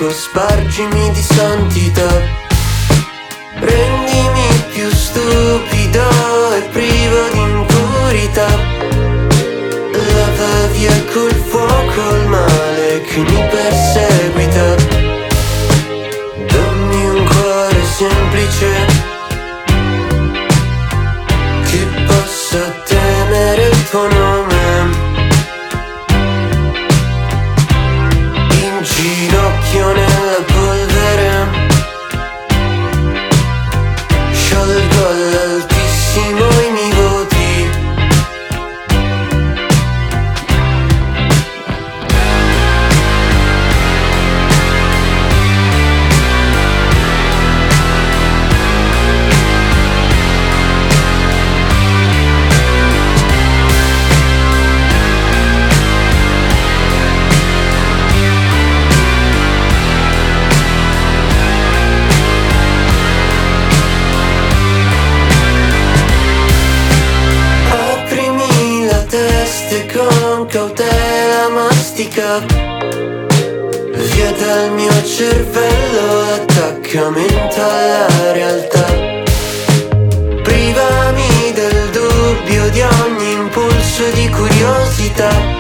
fuoco, spargimi di santità. Rendimi più stupido e privo di impurità. Lava via col fuoco il male che mi perseguita. Dammi un cuore semplice che possa temere il tuo nome. In ginocchio nella polvere, sciolgo all'altissimo i miei voti. Con cautela mastica via dal mio cervello l'attaccamento alla realtà. Privami del dubbio di ogni impulso di curiosità.